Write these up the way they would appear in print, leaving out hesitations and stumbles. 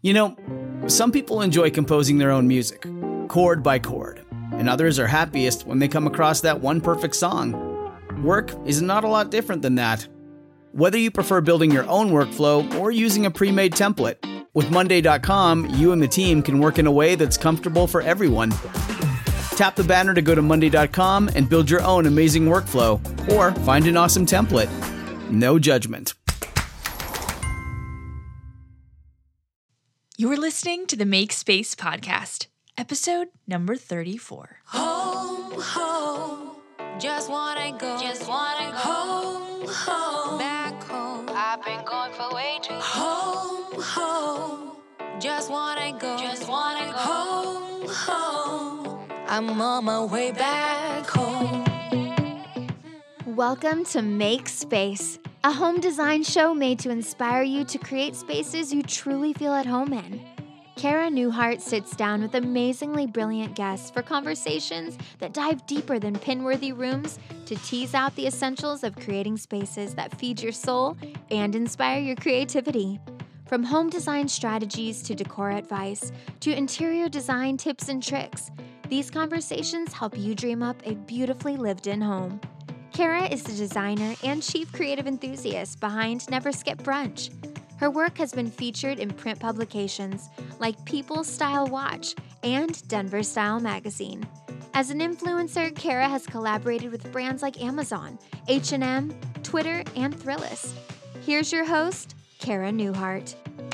You know, some people enjoy composing their own music, chord by chord, and others are happiest when they come across that one perfect song. Work is not a lot different than that. Whether you prefer building your own workflow or using a pre-made template, with Monday.com, you and the team can work in a way that's comfortable for everyone. Tap the banner to go to Monday.com and build your own amazing workflow, or find an awesome template. No judgment. You're listening to the Make Space podcast, episode number 34. Home, home, just wanna go, home, home, back home. I've been going for way too long. Home, home, just wanna go, home, home. I'm on my way back home. Welcome to Make Space, a home design show made to inspire you to create spaces you truly feel at home in. Kara Newhart sits down with amazingly brilliant guests for conversations that dive deeper than pin-worthy rooms to tease out the essentials of creating spaces that feed your soul and inspire your creativity. From home design strategies to decor advice to interior design tips and tricks, these conversations help you dream up a beautifully lived-in home. Kara is the designer and chief creative enthusiast behind Never Skip Brunch. Her work has been featured in print publications like People Style Watch and Denver Style Magazine. As an influencer, Kara has collaborated with brands like Amazon, H&M, Twitter, and Thrillist. Here's your host, Kara Newhart.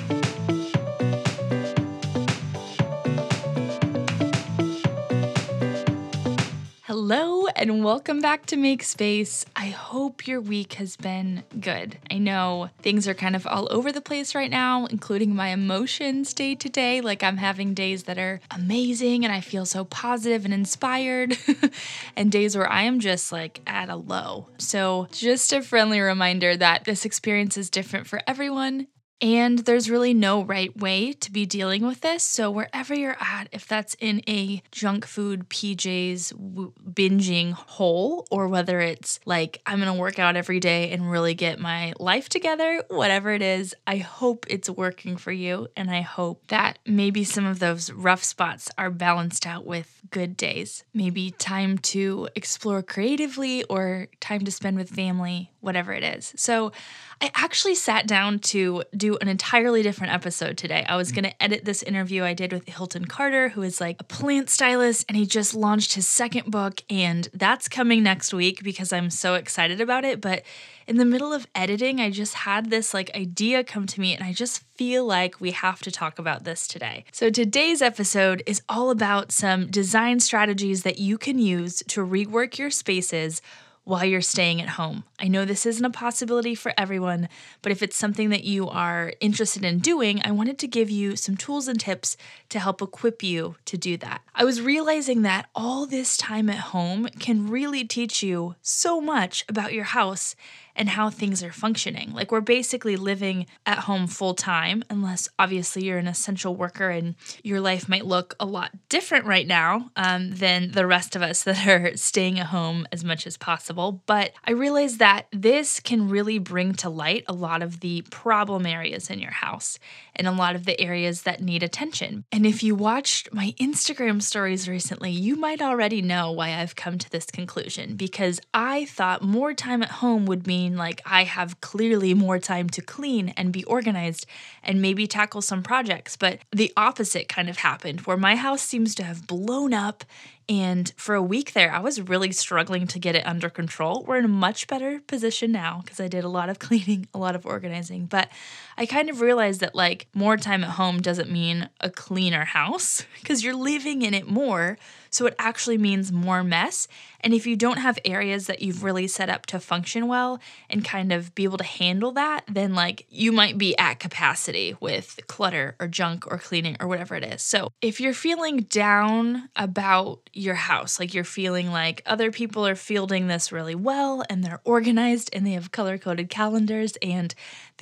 Hello and welcome back to Make Space. I hope your week has been good. I know things are kind of all over the place right now, including my emotions day to day. Like I'm having days that are amazing and I feel so positive and inspired and days where I am just like at a low. So just a friendly reminder that this experience is different for everyone. And there's really no right way to be dealing with this. So wherever you're at, if that's in a junk food, PJs, binging hole, or whether it's like, I'm going to work out every day and really get my life together, whatever it is, I hope it's working for you. And I hope that maybe some of those rough spots are balanced out with good days. Maybe time to explore creatively or time to spend with family, whatever it is. So I actually sat down to do an entirely different episode today. I was going to edit this interview I did with Hilton Carter, who is like a plant stylist, and he just launched his second book, and that's coming next week because I'm so excited about it. But in the middle of editing, I just had this like idea come to me, and I just feel like we have to talk about this today. So today's episode is all about some design strategies that you can use to rework your spaces while you're staying at home. I know this isn't a possibility for everyone, but if it's something that you are interested in doing, I wanted to give you some tools and tips to help equip you to do that. I was realizing that all this time at home can really teach you so much about your house and how things are functioning. Like we're basically living at home full time, unless obviously you're an essential worker and your life might look a lot different right now than the rest of us that are staying at home as much as possible. But I realized that this can really bring to light a lot of the problem areas in your house and a lot of the areas that need attention. And if you watched my Instagram stories recently, you might already know why I've come to this conclusion, because I thought more time at home would mean like I have clearly more time to clean and be organized and maybe tackle some projects. But the opposite kind of happened, where my house seems to have blown up. And for a week there, I was really struggling to get it under control. We're in a much better position now because I did a lot of cleaning, a lot of organizing. But I kind of realized that like more time at home doesn't mean a cleaner house because you're living in it more. So it actually means more mess. And if you don't have areas that you've really set up to function well and kind of be able to handle that, then like you might be at capacity with clutter or junk or cleaning or whatever it is. So if you're feeling down about your house, like you're feeling like other people are fielding this really well and they're organized and they have color-coded calendars and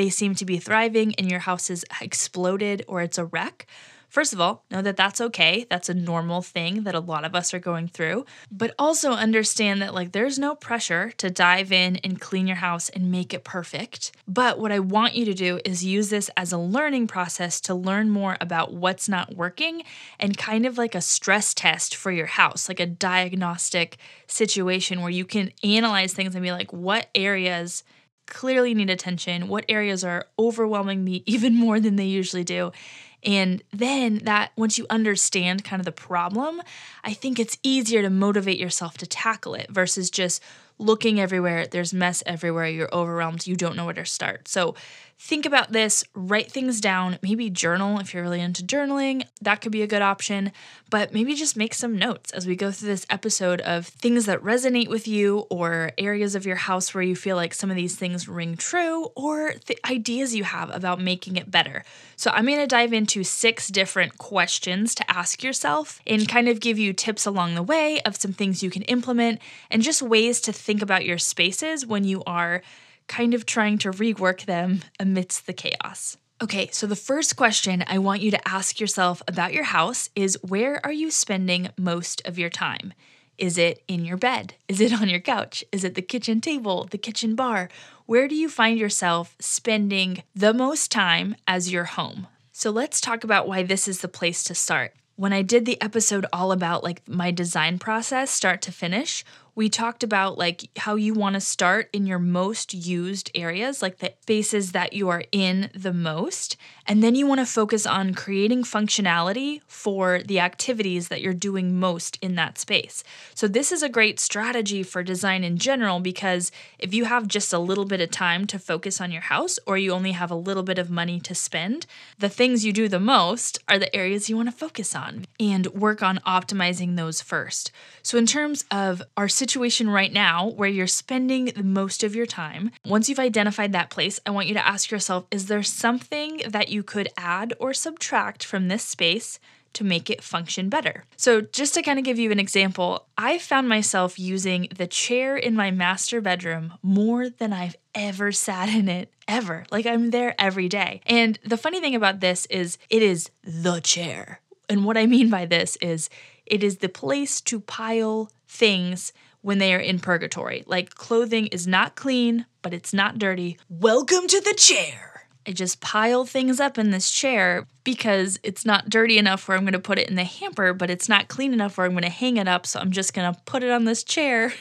they seem to be thriving and your house is exploded or it's a wreck, first of all, know that that's okay. That's a normal thing that a lot of us are going through. But also understand that there's no pressure to dive in and clean your house and make it perfect. But what I want you to do is use this as a learning process to learn more about what's not working and kind of like a stress test for your house, like a diagnostic situation where you can analyze things and be like, what areas clearly need attention? What areas are overwhelming me even more than they usually do? And then that once you understand kind of the problem, I think it's easier to motivate yourself to tackle it versus just looking everywhere. There's mess everywhere. You're overwhelmed. You don't know where to start. So think about this, write things down, maybe journal if you're really into journaling. That could be a good option, but maybe just make some notes as we go through this episode of things that resonate with you or areas of your house where you feel like some of these things ring true or the ideas you have about making it better. So I'm going to dive into 6 different questions to ask yourself and kind of give you tips along the way of some things you can implement and just ways to think about your spaces when you are kind of trying to rework them amidst the chaos. Okay, so the first question I want you to ask yourself about your house is, where are you spending most of your time? Is it in your bed? Is it on your couch? Is it the kitchen table, the kitchen bar? Where do you find yourself spending the most time as your home? So let's talk about why this is the place to start. When I did the episode all about my design process, start to finish, we talked about how you want to start in your most used areas, like the spaces that you are in the most. And then you want to focus on creating functionality for the activities that you're doing most in that space. So this is a great strategy for design in general, because if you have just a little bit of time to focus on your house, or you only have a little bit of money to spend, the things you do the most are the areas you want to focus on and work on optimizing those first. So in terms of our situation right now where you're spending the most of your time, once you've identified that place, I want you to ask yourself, is there something that you could add or subtract from this space to make it function better? So just to kind of give you an example, I found myself using the chair in my master bedroom more than I've ever sat in it, ever. I'm there every day. And the funny thing about this is it is the chair. And what I mean by this is it is the place to pile things when they are in purgatory. Clothing is not clean, but it's not dirty. Welcome to the chair. I just pile things up in this chair because it's not dirty enough where I'm going to put it in the hamper, but it's not clean enough where I'm going to hang it up. So I'm just going to put it on this chair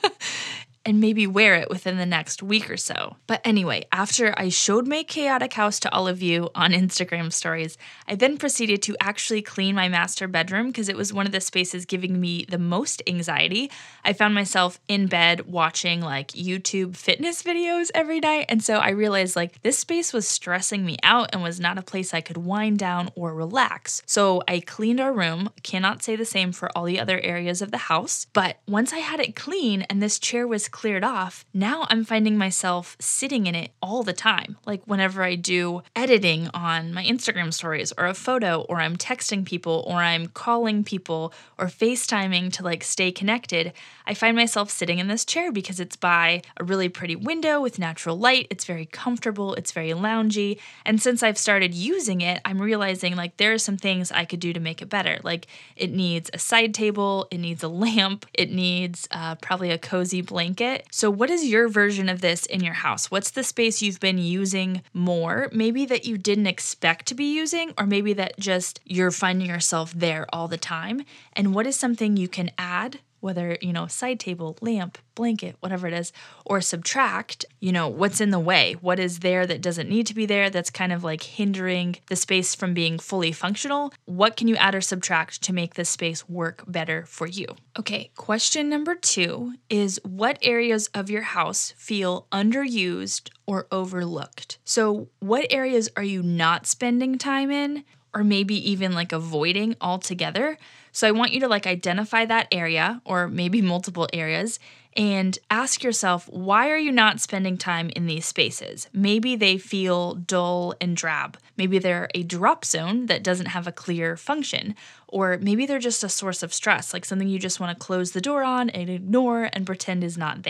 and maybe wear it within the next week or so. But anyway, after I showed my chaotic house to all of you on Instagram stories, I then proceeded to actually clean my master bedroom because it was one of the spaces giving me the most anxiety. I found myself in bed watching YouTube fitness videos every night. And so I realized this space was stressing me out and was not a place I could wind down or relax. So I cleaned our room. Cannot say the same for all the other areas of the house. But once I had it clean and this chair was cleared off, now I'm finding myself sitting in it all the time. Whenever I do editing on my Instagram stories or a photo, or I'm texting people, or I'm calling people or FaceTiming to stay connected, I find myself sitting in this chair because it's by a really pretty window with natural light. It's very comfortable. It's very loungy. And since I've started using it, I'm realizing there are some things I could do to make it better. It needs a side table. It needs a lamp. It needs probably a cozy blanket. So what is your version of this in your house? What's the space you've been using more? Maybe that you didn't expect to be using, or maybe that just you're finding yourself there all the time. And what is something you can add, whether, side table, lamp, blanket, whatever it is, or subtract, what's in the way? What is there that doesn't need to be there that's kind of hindering the space from being fully functional? What can you add or subtract to make this space work better for you? Okay, question number 2 is, what areas of your house feel underused or overlooked? So what areas are you not spending time in, or maybe even avoiding altogether? So I want you to identify that area, or maybe multiple areas, and ask yourself, why are you not spending time in these spaces? Maybe they feel dull and drab. Maybe they're a drop zone that doesn't have a clear function. Or maybe they're just a source of stress, something you just want to close the door on and ignore and pretend is not there.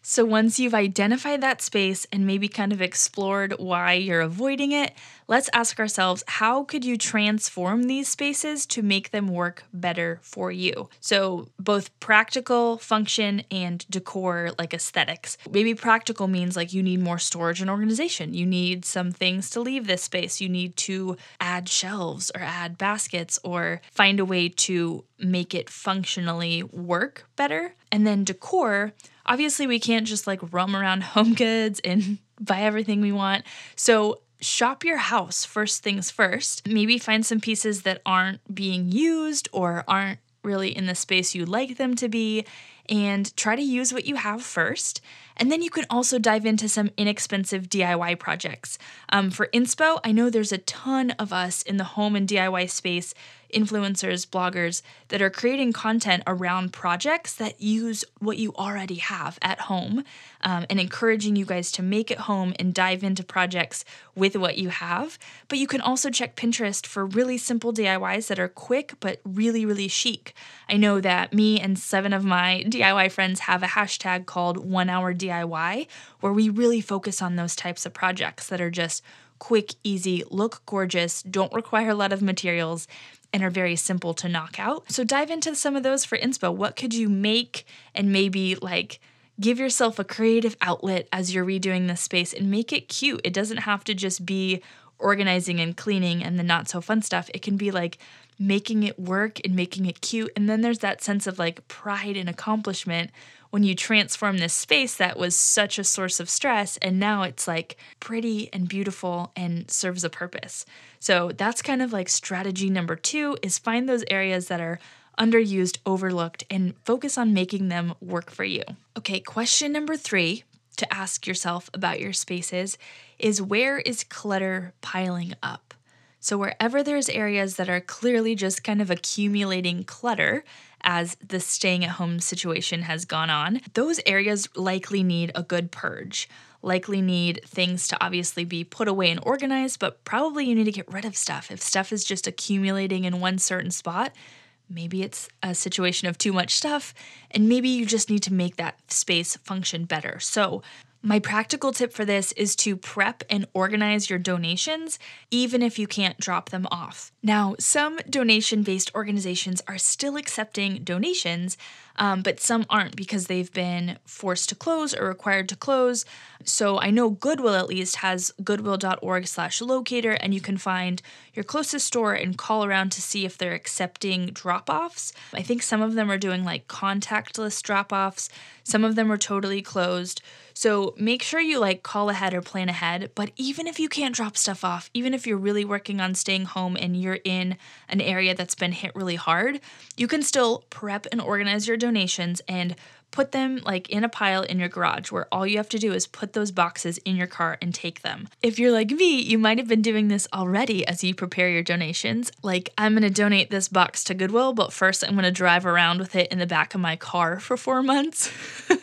So once you've identified that space and maybe kind of explored why you're avoiding it, let's ask ourselves, how could you transform these spaces to make them work better for you? So both practical function and decor, like aesthetics. Maybe practical means like you need more storage and organization. You need some things to leave this space. You need to add shelves or add baskets or find a way to make it functionally work better. And then decor, obviously we can't just like roam around Home Goods and buy everything we want. So shop your house first things first. Maybe find some pieces that aren't being used or aren't really in the space you'd like them to be, and try to use what you have first. And then you can also dive into some inexpensive DIY projects. For inspo, I know there's a ton of us in the home and DIY space, influencers, bloggers, that are creating content around projects that use what you already have at home, and encouraging you guys to make it home and dive into projects with what you have. But you can also check Pinterest for really simple DIYs that are quick but really, really chic. I know that me and 7 of my DIY friends have a hashtag called 1 Hour DIY, where we really focus on those types of projects that are just quick, easy, look gorgeous, don't require a lot of materials, and are very simple to knock out. So dive into some of those for inspo. What could you make, and maybe like give yourself a creative outlet as you're redoing this space and make it cute. It doesn't have to just be organizing and cleaning and the not so fun stuff. It can be like making it work and making it cute. And then there's that sense of like pride and accomplishment when you transform this space that was such a source of stress, and now it's like pretty and beautiful and serves a purpose. So that's kind of like strategy number 2, is find those areas that are underused, overlooked, and focus on making them work for you. Okay, question number 3 to ask yourself about your spaces is, where is clutter piling up? So wherever there's areas that are clearly just kind of accumulating clutter as the staying at home situation has gone on, those areas likely need a good purge, likely need things to obviously be put away and organized, but probably you need to get rid of stuff. If stuff is just accumulating in one certain spot, maybe it's a situation of too much stuff, and maybe you just need to make that space function better. So my practical tip for this is to prep and organize your donations, even if you can't drop them off. Now, some donation-based organizations are still accepting donations, but some aren't because they've been forced to close or required to close. So I know Goodwill at least has goodwill.org/locator, and you can find your closest store and call around to see if they're accepting drop-offs. I think some of them are doing like contactless drop-offs. Some of them are totally closed. So make sure you like call ahead or plan ahead. But even if you can't drop stuff off, even if you're really working on staying home and you're in an area that's been hit really hard, you can still prep and organize your donations and put them like in a pile in your garage, where all you have to do is put those boxes in your car and take them. If you're like me, you might have been doing this already as you prepare your donations. Like, I'm going to donate this box to Goodwill, but first I'm going to drive around with it in the back of my car for 4 months.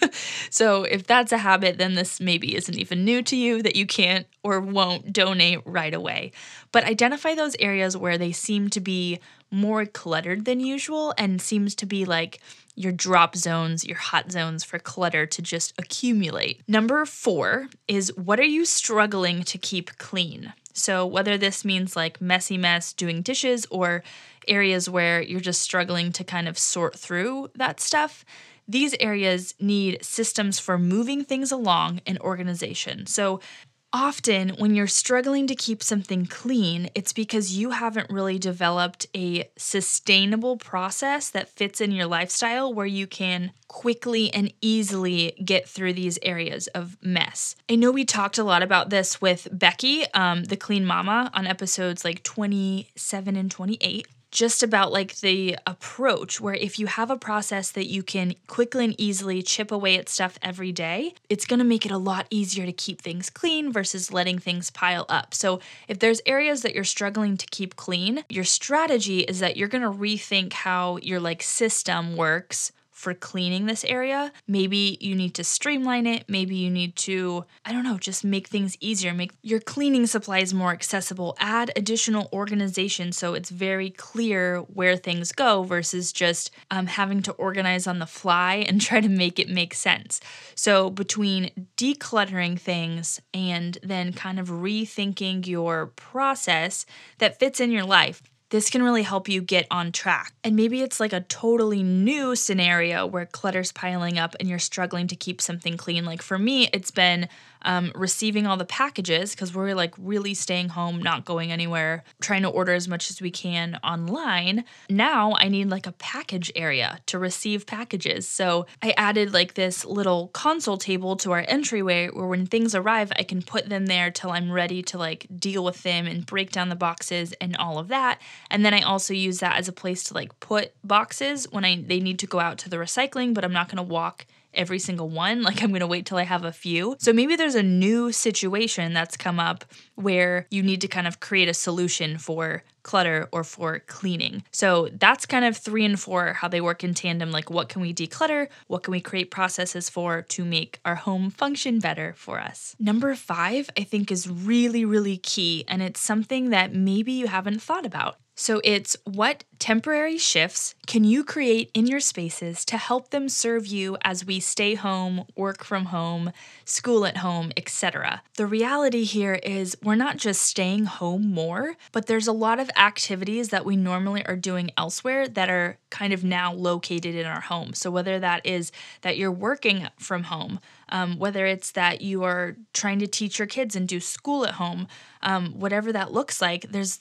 So if that's a habit, then this maybe isn't even new to you, that you can't or won't donate right away. But identify those areas where they seem to be more cluttered than usual and seems to be like your drop zones, your hot zones for clutter to just accumulate. Number 4 is, what are you struggling to keep clean? So whether this means like messy mess doing dishes or areas where you're just struggling to kind of sort through that stuff, these areas need systems for moving things along and organization. So often when you're struggling to keep something clean, it's because you haven't really developed a sustainable process that fits in your lifestyle where you can quickly and easily get through these areas of mess. I know we talked a lot about this with Becky, the Clean Mama, on episodes like 27 and 28. Just about like the approach where if you have a process that you can quickly and easily chip away at stuff every day, it's going to make it a lot easier to keep things clean versus letting things pile up. So if there's areas that you're struggling to keep clean, your strategy is that you're going to rethink how your like system works for cleaning this area. Maybe you need to streamline it. Maybe you need to, just make things easier, make your cleaning supplies more accessible, add additional organization so it's very clear where things go versus just having to organize on the fly and try to make it make sense. So between decluttering things and then kind of rethinking your process that fits in your life, this can really help you get on track. And maybe it's like a totally new scenario where clutter's piling up and you're struggling to keep something clean. Like for me, it's been receiving all the packages because we're like really staying home, not going anywhere, trying to order as much as we can online. Now I need like a package area to receive packages. So I added like this little console table to our entryway where when things arrive, I can put them there till I'm ready to like deal with them and break down the boxes and all of that. And then I also use that as a place to like put boxes when they need to go out to the recycling, but I'm not going to walk every single one. Like I'm going to wait till I have a few. So maybe there's a new situation that's come up where you need to kind of create a solution for clutter or for cleaning. So that's kind of 3 and 4, how they work in tandem. Like what can we declutter? What can we create processes for to make our home function better for us? Number 5, I think is really, really key. And it's something that maybe you haven't thought about. So it's what temporary shifts can you create in your spaces to help them serve you as we stay home, work from home, school at home, etc. The reality here is we're not just staying home more, but there's a lot of activities that we normally are doing elsewhere that are kind of now located in our home. So whether that is that you're working from home, whether it's that you are trying to teach your kids and do school at home, whatever that looks like, there's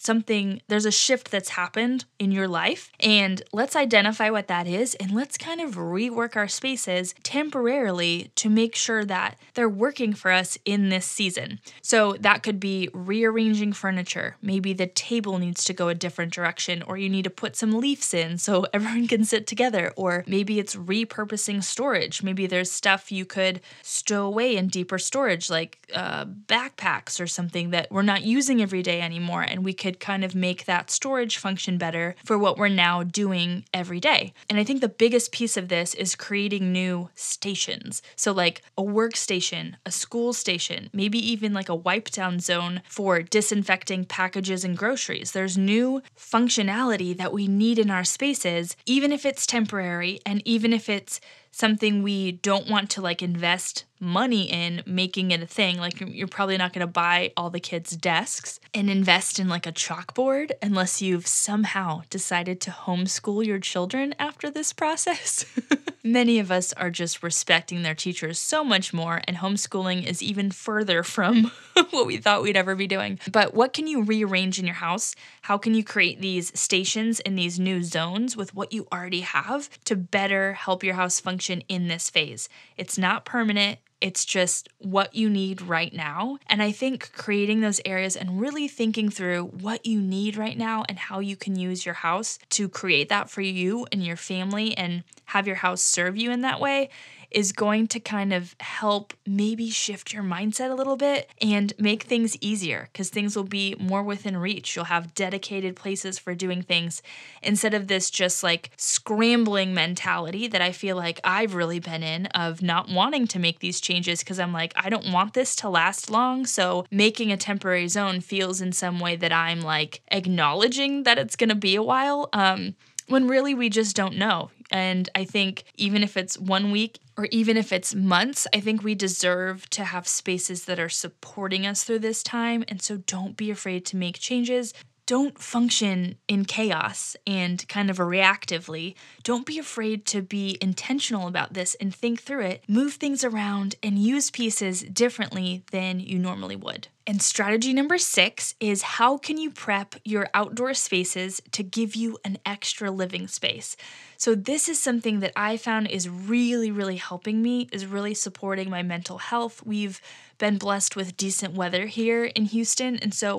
a shift that's happened in your life. And let's identify what that is and let's kind of rework our spaces temporarily to make sure that they're working for us in this season. So that could be rearranging furniture. Maybe the table needs to go a different direction, or you need to put some leaves in so everyone can sit together. Or maybe it's repurposing storage. Maybe there's stuff you could stow away in deeper storage, like backpacks or something that we're not using every day anymore, and we could kind of make that storage function better for what we're now doing every day. And I think the biggest piece of this is creating new stations. So like a workstation, a school station, maybe even like a wipe down zone for disinfecting packages and groceries. There's new functionality that we need in our spaces, even if it's temporary and even if it's something we don't want to like invest money in making it a thing. Like you're probably not going to buy all the kids' desks and invest in like a chalkboard unless you've somehow decided to homeschool your children after this process. Many of us are just respecting their teachers so much more, and homeschooling is even further from what we thought we'd ever be doing. But what can you rearrange in your house? How can you create these stations in these new zones with what you already have to better help your house function in this phase? It's not permanent. It's just what you need right now. And I think creating those areas and really thinking through what you need right now and how you can use your house to create that for you and your family and have your house serve you in that way is going to kind of help maybe shift your mindset a little bit and make things easier, because things will be more within reach. You'll have dedicated places for doing things instead of this just like scrambling mentality that I feel like I've really been in, of not wanting to make these changes because I'm like, I don't want this to last long. So making a temporary zone feels in some way that I'm like acknowledging that it's going to be a while, when really we just don't know. And I think even if it's 1 week or even if it's months, I think we deserve to have spaces that are supporting us through this time. And so don't be afraid to make changes. Don't function in chaos and kind of reactively. Don't be afraid to be intentional about this and think through it. Move things around and use pieces differently than you normally would. And strategy number 6 is how can you prep your outdoor spaces to give you an extra living space? So this is something that I found is really, really helping me, is really supporting my mental health. We've been blessed with decent weather here in Houston, and so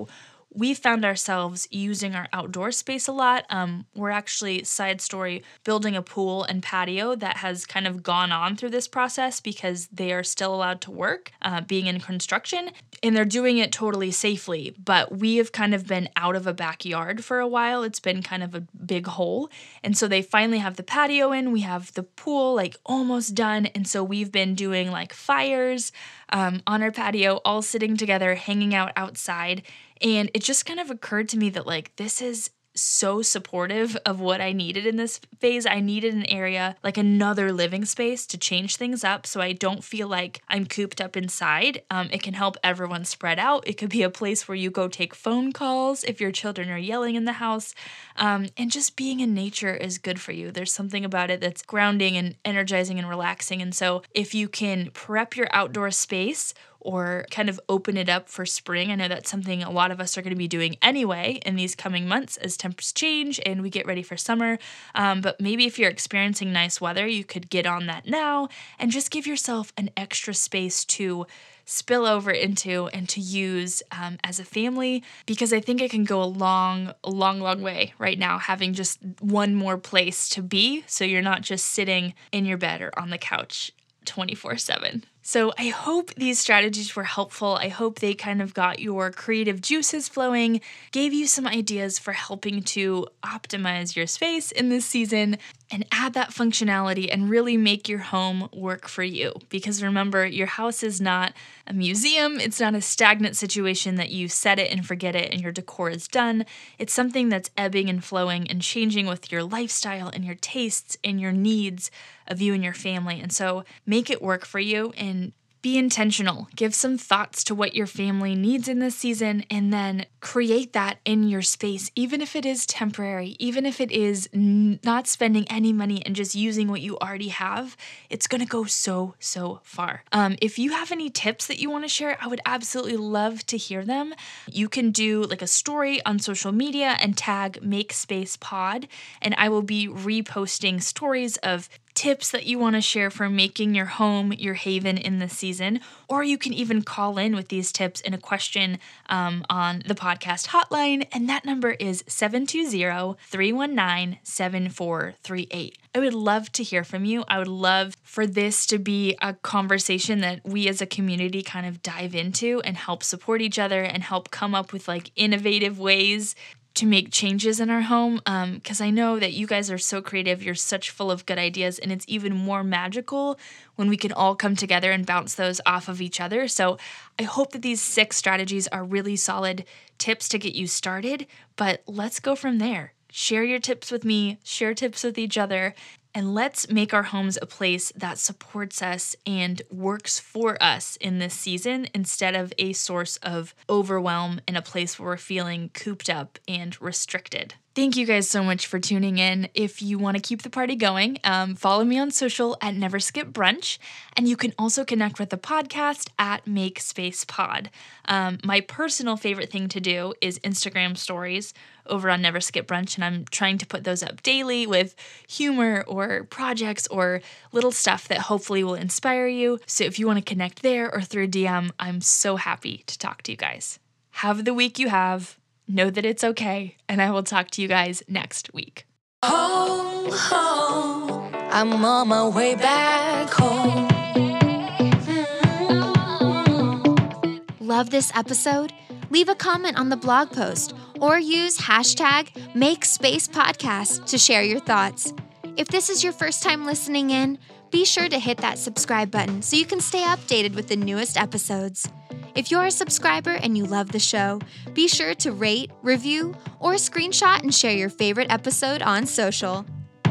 we found ourselves using our outdoor space a lot. We're actually, side story, building a pool and patio that has kind of gone on through this process because they are still allowed to work, being in construction, and they're doing it totally safely. But we have kind of been out of a backyard for a while. It's been kind of a big hole. And so they finally have the patio in. We have the pool like almost done. And so we've been doing like fires on our patio, all sitting together, hanging out outside. And it just kind of occurred to me that like this is so supportive of what I needed in this phase. I needed an area, like another living space to change things up so I don't feel like I'm cooped up inside. It can help everyone spread out. It could be a place where you go take phone calls if your children are yelling in the house. And just being in nature is good for you. There's something about it that's grounding and energizing and relaxing. And so if you can prep your outdoor space or kind of open it up for spring. I know that's something a lot of us are going to be doing anyway in these coming months as temps change and we get ready for summer. But maybe if you're experiencing nice weather, you could get on that now and just give yourself an extra space to spill over into and to use as a family, because I think it can go a long way right now, having just one more place to be so you're not just sitting in your bed or on the couch 24/7. So I hope these strategies were helpful. I hope they kind of got your creative juices flowing, gave you some ideas for helping to optimize your space in this season and add that functionality and really make your home work for you. Because remember, your house is not a museum. It's not a stagnant situation that you set it and forget it and your decor is done. It's something that's ebbing and flowing and changing with your lifestyle and your tastes and your needs of you and your family. And so make it work for you and be intentional. Give some thoughts to what your family needs in this season and then create that in your space, even if it is temporary, even if it is not spending any money and just using what you already have. It's going to go so far. If you have any tips that you want to share, I would absolutely love to hear them. You can do like a story on social media and tag Make Space Pod, and I will be reposting stories of tips that you want to share for making your home your haven in this season, or you can even call in with these tips in a question on the podcast hotline, and that number is 720-319-7438. I would love to hear from you. I would love for this to be a conversation that we as a community kind of dive into and help support each other and help come up with like innovative ways to make changes in our home, because I know that you guys are so creative. You're such full of good ideas, and it's even more magical when we can all come together and bounce those off of each other. So I hope that these 6 strategies are really solid tips to get you started, but let's go from there. Share your tips with me, share tips with each other, and let's make our homes a place that supports us and works for us in this season instead of a source of overwhelm and a place where we're feeling cooped up and restricted. Thank you guys so much for tuning in. If you want to keep the party going, follow me on social at Never Skip Brunch, and you can also connect with the podcast at Make Space Pod. My personal favorite thing to do is Instagram stories over on Never Skip Brunch, and I'm trying to put those up daily with humor or projects or little stuff that hopefully will inspire you. So if you want to connect there or through DM, I'm so happy to talk to you guys. Have the week you have. Know that it's okay, and I will talk to you guys next week. Home, home, I'm on my way back home. Love this episode? Leave a comment on the blog post or use hashtag MakeSpacePodcast to share your thoughts. If this is your first time listening in, be sure to hit that subscribe button so you can stay updated with the newest episodes. If you're a subscriber and you love the show, be sure to rate, review, or screenshot and share your favorite episode on social.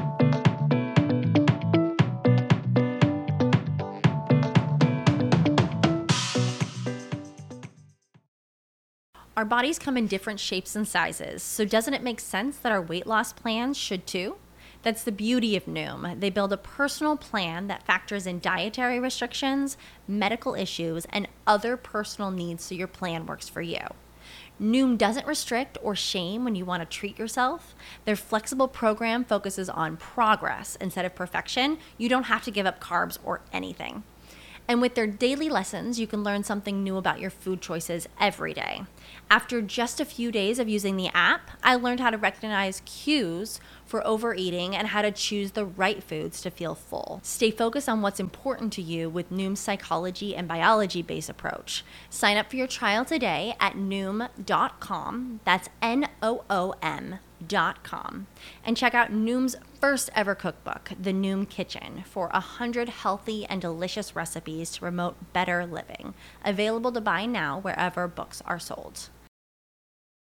Our bodies come in different shapes and sizes, so doesn't it make sense that our weight loss plans should too? That's the beauty of Noom. They build a personal plan that factors in dietary restrictions, medical issues, and other personal needs so your plan works for you. Noom doesn't restrict or shame when you want to treat yourself. Their flexible program focuses on progress instead of perfection. You don't have to give up carbs or anything. And with their daily lessons, you can learn something new about your food choices every day. After just a few days of using the app, I learned how to recognize cues for overeating and how to choose the right foods to feel full. Stay focused on what's important to you with Noom's psychology and biology-based approach. Sign up for your trial today at Noom.com. That's Noom.com. And check out Noom's first ever cookbook, The Noom Kitchen, for 100 healthy and delicious recipes to promote better living. Available to buy now wherever books are sold.